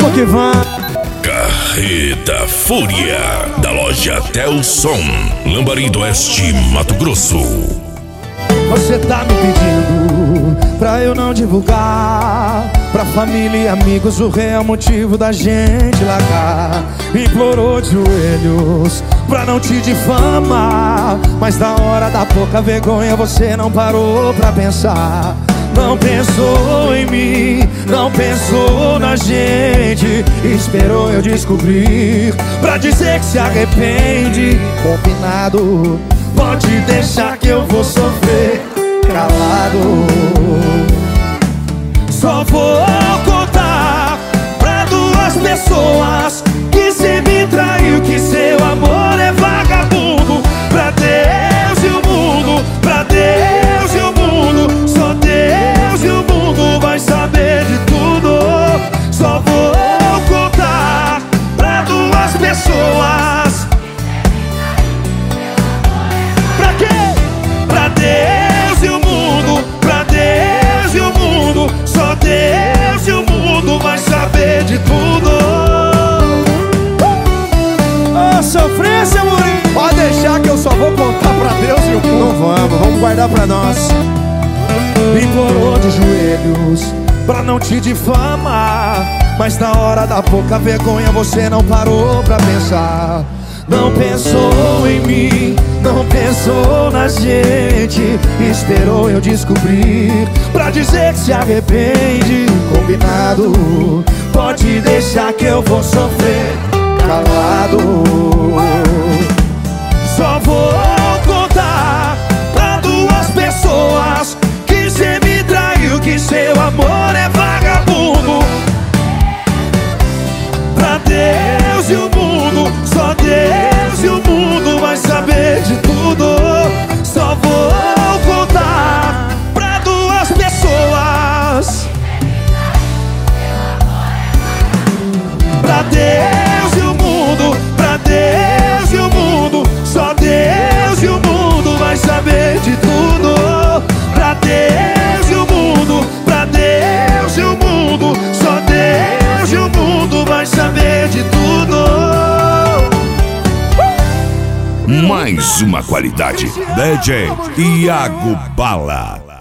Vamos que vamos. Carreta Fúria, da loja Telson, Lambari do Oeste, Mato Grosso. Você tá me pedindo pra eu não divulgar pra família e amigos o real motivo da gente largar. Implorou de joelhos pra não te difamar, mas na hora da pouca vergonha você não parou pra pensar. Não pensou em mim, não pensou na gente. Esperou eu descobrir pra dizer que se arrepende. Combinado, pode deixar que eu vou sofrer calado. Só vou contar pra duas pessoas que cê me traiu, que seu amor é vagabundo. Pra Deus e o mundo, pra Deus e o mundo. Só Deus e o mundo vai saber de tudo. Só vou contar pra duas pessoas. Pra quê? Pra Deus e o mundo, pra Deus e o mundo. Só Deus e o mundo vai saber de tudo. Ô, sofrência, Murinho. Pode deixar que eu só vou contar pra Deus e o mundo. Não vamos guardar pra nós. Implorou de joelhos pra não te difamar, mas na hora da pouca vergonha você não parou pra pensar. Não pensou em mim, não pensou na gente. Esperou eu descobrir pra dizer que se arrepende. Combinado, pode deixar que eu vou sofrer calado. Só vou contar pra duas pessoas que cê me traiu, que seu amor é vagabundo. Pra Deus e o mundo, só Deus e o mundo vai saber de tudo. Só vou contar pra duas pessoas. Pra Deus e o mundo, pra Deus e o mundo. Só Deus e o mundo vai saber de tudo. Pra Deus e o mundo, pra Deus e o mundo. Só Deus e o mundo vai saber de tudo. Mais uma qualidade, DJ Iago Bala.